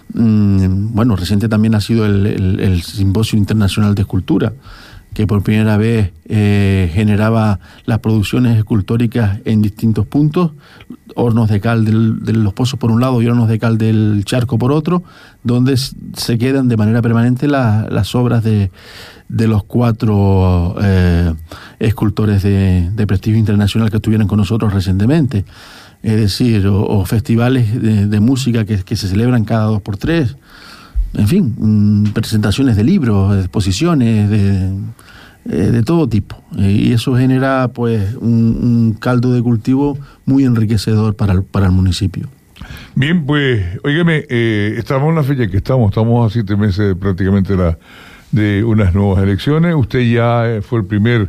Mm, bueno, reciente también ha sido el, el, el Simposio Internacional de Escultura, que por primera vez eh, generaba las producciones escultóricas en distintos puntos, hornos de cal del, de Los Pozos por un lado y hornos de cal del Charco por otro, donde se quedan de manera permanente la, las obras de, de los cuatro eh, escultores de, de prestigio internacional que estuvieron con nosotros recientemente. Es decir, o, o festivales de, de música que, que se celebran cada dos por tres. En fin, mmm, presentaciones de libros, exposiciones de, eh, de todo tipo. Eh, y eso genera pues un, un caldo de cultivo muy enriquecedor para el, para el municipio. Bien, pues, óigame, eh, estamos en la fecha que estamos, estamos a siete meses prácticamente la, de unas nuevas elecciones. Usted ya fue el primer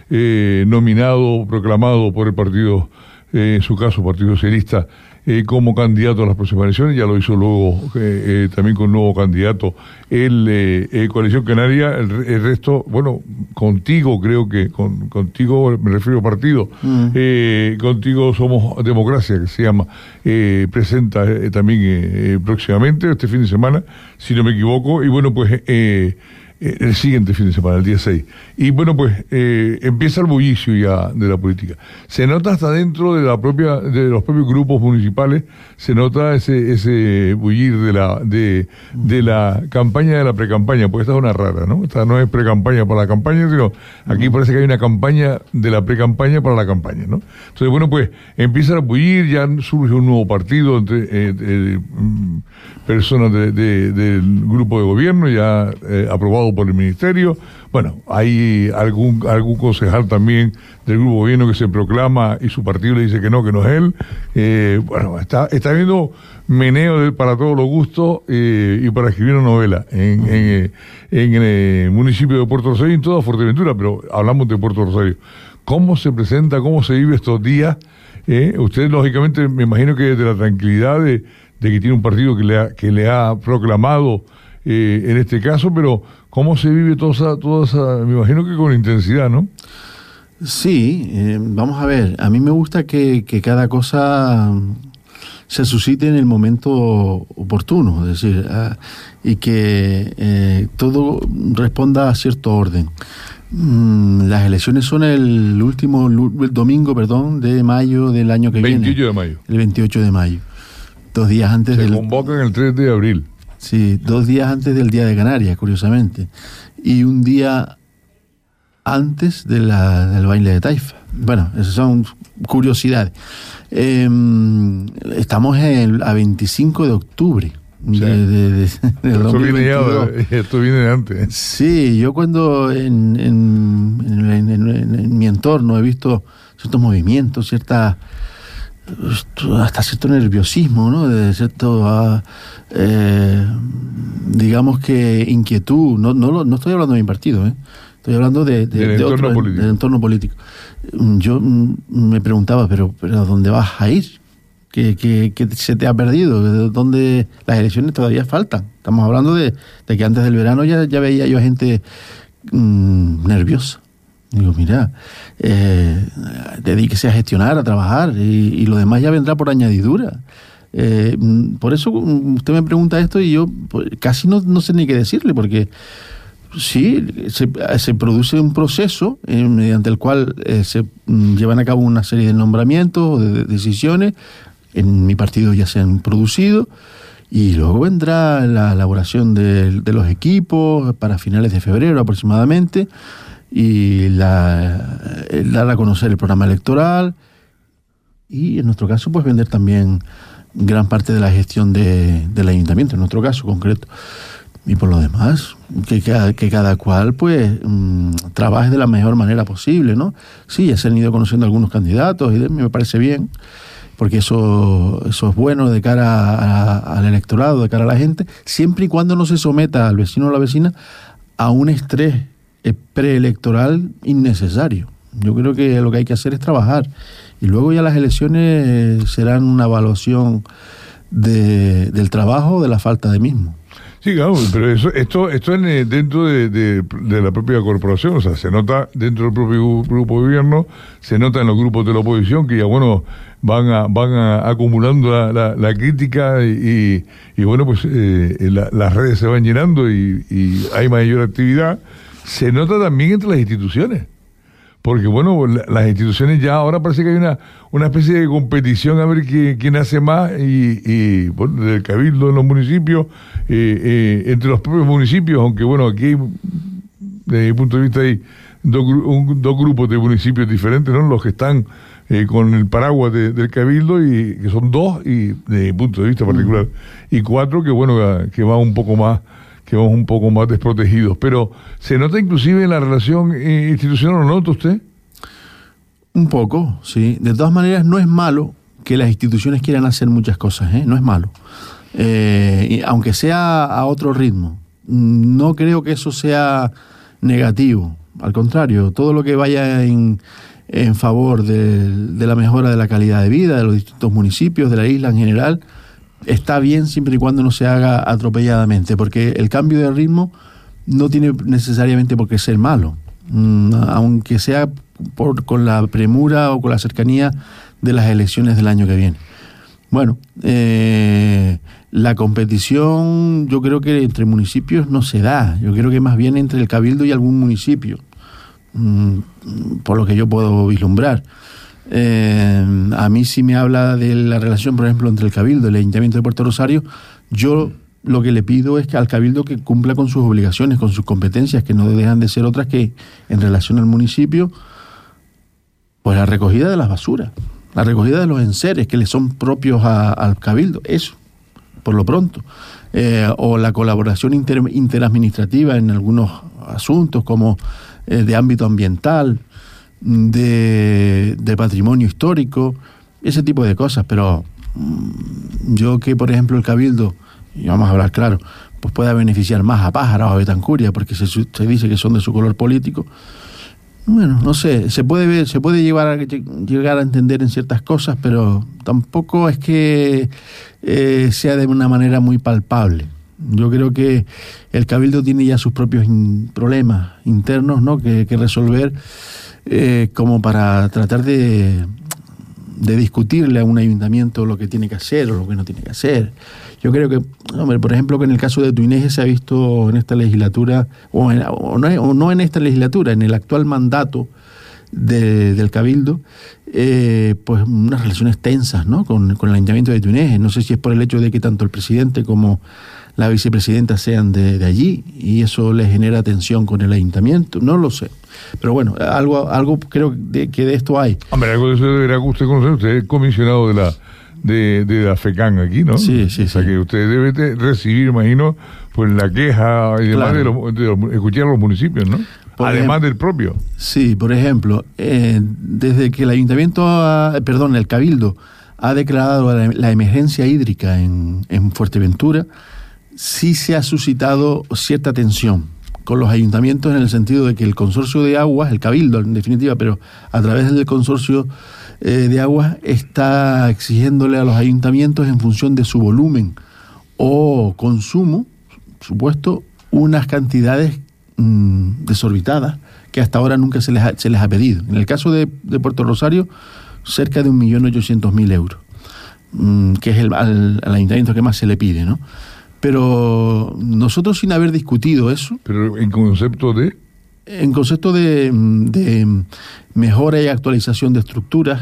eh, nominado, proclamado por el partido, eh, en su caso, Partido Socialista, Eh, como candidato a las próximas elecciones. Ya lo hizo luego eh, eh, también con un nuevo candidato el eh, eh, Coalición Canaria. El, el resto, bueno, contigo creo que con, contigo me refiero a partido, mm. eh, contigo Somos Democracia, que se llama, eh, presenta eh, también eh, próximamente este fin de semana, si no me equivoco. Y bueno, pues eh, el siguiente fin de semana, el día seis. Y bueno, pues eh, empieza el bullicio ya de la política. Se nota hasta dentro de la propia, de los propios grupos municipales, se nota ese, ese bullir de la, de, de la campaña de la precampaña, porque esta es una rara, ¿no? Esta no es precampaña para la campaña, sino aquí parece que hay una campaña de la precampaña para la campaña, ¿no? Entonces, bueno, pues empieza a bullir, ya surge un nuevo partido entre eh, eh, personas de, de, del grupo de gobierno, ya eh, aprobado por el ministerio. Bueno, hay algún algún concejal también del grupo de gobierno que se proclama y su partido le dice que no, que no es él. Eh, bueno, está está habiendo meneo de, para todos los gustos, eh, y para escribir una novela en, uh-huh. en, en, en el municipio de Puerto Rosario y en toda Fuerteventura, pero hablamos de Puerto Rosario. ¿Cómo se presenta, cómo se vive estos días? Eh, usted, lógicamente, me imagino que desde la tranquilidad de, de que tiene un partido que le ha, que le ha proclamado eh, en este caso, pero ¿cómo se vive toda esa, toda esa, me imagino que con intensidad, ¿no? Sí, eh, vamos a ver, a mí me gusta que, que cada cosa se suscite en el momento oportuno, es decir, ah, y que eh, todo responda a cierto orden. Mm, las elecciones son el último el domingo, perdón, de mayo del año que viene. veintiocho de mayo. El veintiocho de mayo. Dos días antes se del... Se convocan el tres de abril. Sí, dos días antes del Día de Canarias, curiosamente. Y un día antes de la, del baile de Taifa. Bueno, esas son curiosidades. Eh, estamos en, a veinticinco de octubre. Sí. De, de, de, de esto, viene ya, esto viene de antes. Sí, yo cuando en, en, en, en, en mi entorno he visto ciertos movimientos, cierta hasta cierto nerviosismo, ¿no? De cierto, uh, eh, digamos que inquietud. No, no, no estoy hablando de mi partido, ¿eh? Estoy hablando de, de, del, de entorno otro, del entorno político. Yo me preguntaba, pero, pero ¿a dónde vas a ir? Que, que, que se te ha perdido, donde las elecciones todavía faltan. Estamos hablando de, de que antes del verano ya, ya veía yo gente mmm, nerviosa. Digo, mira, eh, dedíquese a gestionar, a trabajar, y, y lo demás ya vendrá por añadidura. Eh, por eso usted me pregunta esto y yo pues, casi no, no sé ni qué decirle, porque sí, se, se produce un proceso eh, mediante el cual eh, se mm, llevan a cabo una serie de nombramientos, de, de decisiones. En mi partido ya se han producido, y luego vendrá la elaboración de, de los equipos para finales de febrero aproximadamente, y la, el dar a conocer el programa electoral, y en nuestro caso pues vender también gran parte de la gestión de, del ayuntamiento, en nuestro caso concreto. Y por lo demás, que, que, que cada cual pues mmm, trabaje de la mejor manera posible, ¿no? Sí, ya se han ido conociendo algunos candidatos y me parece bien, porque eso, eso es bueno de cara a, a, al electorado, de cara a la gente, siempre y cuando no se someta al vecino o la vecina a un estrés preelectoral innecesario. Yo creo que lo que hay que hacer es trabajar, y luego ya las elecciones serán una evaluación de, del trabajo o de la falta de mismo. Sí, claro, pero eso, esto, esto es dentro de, de, de la propia corporación, o sea, se nota dentro del propio grupo de gobierno, se nota en los grupos de la oposición que ya, bueno, van a, van a, acumulando la, la, la crítica y, y, y bueno, pues eh, la, las redes se van llenando y, y hay mayor actividad. Se nota también entre las instituciones, porque bueno, la, las instituciones ya ahora parece que hay una, una especie de competición a ver quién, quién hace más, y, y bueno, del cabildo en los municipios, eh, eh, entre los propios municipios, aunque bueno, aquí hay, desde mi punto de vista hay dos, un, dos grupos de municipios diferentes, ¿no? Los que están eh, con el paraguas de, del cabildo, y que son dos, y desde mi punto de vista particular, mm. y cuatro que bueno, que van un poco más que vamos un poco más desprotegidos. Pero ¿se nota inclusive en la relación eh, institucional, ¿lo nota usted? Un poco, sí. De todas maneras, no es malo que las instituciones quieran hacer muchas cosas, ¿eh? No es malo. Eh, y aunque sea a otro ritmo. No creo que eso sea negativo. Al contrario, todo lo que vaya en, en favor de, de la mejora de la calidad de vida de los distintos municipios, de la isla en general, está bien siempre y cuando no se haga atropelladamente, porque el cambio de ritmo no tiene necesariamente por qué ser malo, mm, aunque sea por, con la premura o con la cercanía de las elecciones del año que viene. Bueno, eh, la competición yo creo que entre municipios no se da, yo creo que más bien entre el cabildo y algún municipio, mm, por lo que yo puedo vislumbrar. Eh, a mí sí me habla de la relación, por ejemplo, entre el cabildo y el ayuntamiento de Puerto Rosario. Yo lo que le pido es que al cabildo que cumpla con sus obligaciones, con sus competencias, que no dejan de ser otras que en relación al municipio, pues la recogida de las basuras, la recogida de los enseres que le son propios a, al cabildo, eso, por lo pronto, eh, o la colaboración inter, interadministrativa en algunos asuntos como eh, de ámbito ambiental, De, de patrimonio histórico, ese tipo de cosas. Pero mmm, yo que, por ejemplo, el cabildo, y vamos a hablar claro, pues pueda beneficiar más a Pájaros o a Betancuria, porque se, se dice que son de su color político. Bueno, no sé, se puede ver, se puede llevar a, llegar a entender en ciertas cosas, pero tampoco es que eh, sea de una manera muy palpable. Yo creo que el cabildo tiene ya sus propios in, problemas internos, ¿no?, que, que resolver, Eh, como para tratar de, de discutirle a un ayuntamiento lo que tiene que hacer o lo que no tiene que hacer. Yo creo que, hombre, por ejemplo, que en el caso de Tuineje se ha visto en esta legislatura, o, en, o, no, o no en esta legislatura, en el actual mandato, de, del Cabildo, eh, pues unas relaciones tensas, ¿no? con, con el Ayuntamiento de Túnez. No sé si es por el hecho de que tanto el presidente como la vicepresidenta sean de, de allí y eso les genera tensión con el Ayuntamiento, no lo sé. Pero bueno, algo algo creo de, que de esto hay. Hombre, algo de eso deberá usted conocer. Usted es comisionado de la de, de la FECAN aquí, ¿no? Sí, sí, O sea sí. que usted debe de recibir, imagino, pues la queja y demás, Claro. de, los, de los- escuchar a los municipios, ¿no? Por Además ejemplo, del propio. Sí, por ejemplo, eh, desde que el Ayuntamiento, ha- perdón, el Cabildo ha declarado la, la emergencia hídrica en, en Fuerteventura, sí se ha suscitado cierta tensión con los ayuntamientos en el sentido de que el consorcio de aguas, el Cabildo en definitiva, pero a través del consorcio eh, de aguas está exigiéndole a los ayuntamientos en función de su volumen o consumo, supuesto, unas cantidades mm, desorbitadas que hasta ahora nunca se les ha, se les ha pedido. En el caso de, de Puerto Rosario, cerca de un millón ochocientos mil euros, mm, que es el, al, al ayuntamiento que más se le pide, ¿no? Pero nosotros, sin haber discutido eso, Pero en concepto de... en concepto de, de mejora y actualización de estructuras,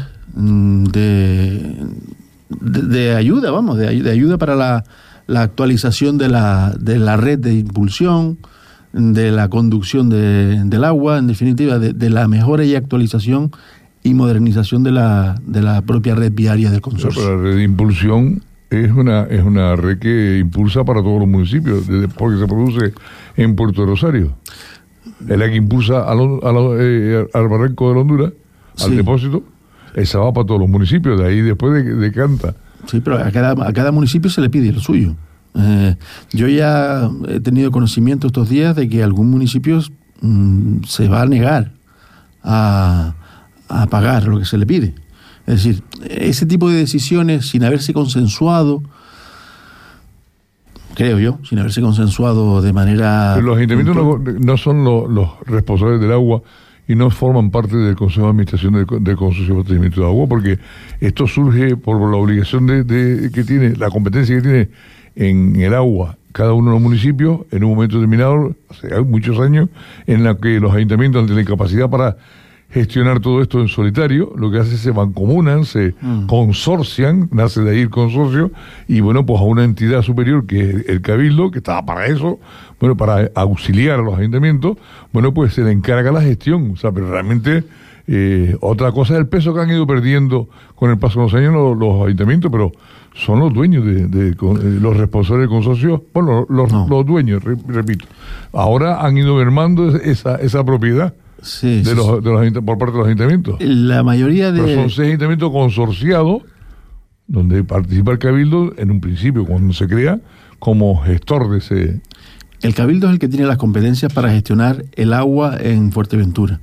de, de, de ayuda, vamos, de, de ayuda para la, la actualización de la, de la red de impulsión, de la conducción de, del agua, en definitiva, de, de la mejora y actualización y modernización de la, de la propia red viaria del consorcio. La red de impulsión es una es una red que impulsa para todos los municipios, desde, porque se produce en Puerto Rosario. Es la que impulsa a lo- a lo- eh, al barranco de la Honduras, al Sí. depósito. Esa va para todos los municipios, de ahí después de, de Canta. Sí, pero a cada, a cada municipio se le pide lo suyo. Eh, yo ya he tenido conocimiento estos días de que algún municipio mm, se va a negar a, a pagar lo que se le pide. Es decir, ese tipo de decisiones sin haberse consensuado, creo yo, sin haberse consensuado de manera... Pero los ayuntamientos no, no son lo- los responsables del agua y no forman parte del Consejo de Administración del, del Consorcio de Abastecimiento de Agua, porque esto surge por la obligación de, de- que tiene, la competencia que tiene en el agua cada uno de los municipios en un momento determinado, hace muchos años, en la que los ayuntamientos, ante la incapacidad para gestionar todo esto en solitario, lo que hace es se mancomunan, se Mm. consorcian, nace de ahí el consorcio, y bueno, pues a una entidad superior que es el Cabildo, que estaba para eso, bueno, para auxiliar a los ayuntamientos, bueno, pues se le encarga la gestión, o sea, pero realmente eh, otra cosa es el peso que han ido perdiendo con el paso de los años los, los ayuntamientos, pero son los dueños de, de- con- eh, los responsables del consorcio, bueno, los, No. los dueños, re- repito, ahora han ido mermando esa, esa propiedad Sí, de sí, los, sí. de los ayunt- por parte de los ayuntamientos. La mayoría Pero son de... seis ayuntamientos consorciados, donde participa el Cabildo en un principio, cuando se crea, como gestor de ese... El Cabildo es el que tiene las competencias para gestionar el agua en Fuerteventura.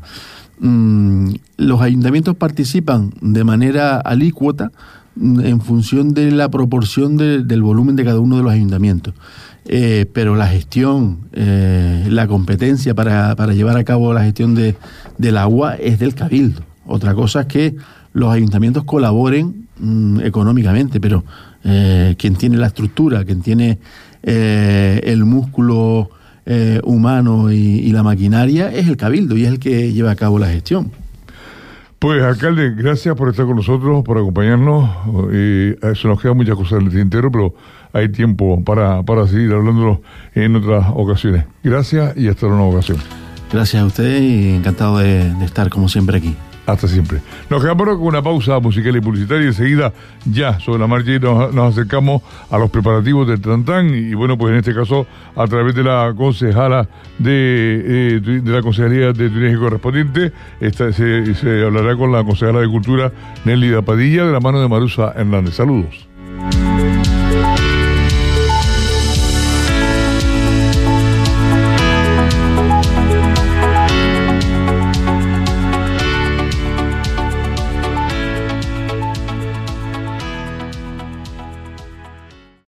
Mm, los ayuntamientos participan de manera alícuota mm, en función de la proporción de- del volumen de cada uno de los ayuntamientos. Eh, pero la gestión, eh, la competencia para, para llevar a cabo la gestión de, del agua es del Cabildo. Otra cosa es que los ayuntamientos colaboren mm, económicamente, pero eh, quien tiene la estructura, quien tiene eh, el músculo eh, humano y, y la maquinaria es el Cabildo y es el que lleva a cabo la gestión. Pues, alcalde, gracias por estar con nosotros, por acompañarnos. Eh, se nos quedan muchas cosas en el tintero, pero hay tiempo para, para seguir hablándolo en otras ocasiones. Gracias y hasta una nueva ocasión. Gracias a usted y encantado de, de estar como siempre aquí. Hasta siempre. Nos quedamos ahora con una pausa musical y publicitaria y enseguida ya sobre la marcha nos, nos acercamos a los preparativos del Trantán y bueno, pues en este caso a través de la concejala de, eh, de la Concejalía de Turismo correspondiente esta, se, se hablará con la concejala de Cultura Nelly Padilla de la mano de Marusa Hernández. Saludos.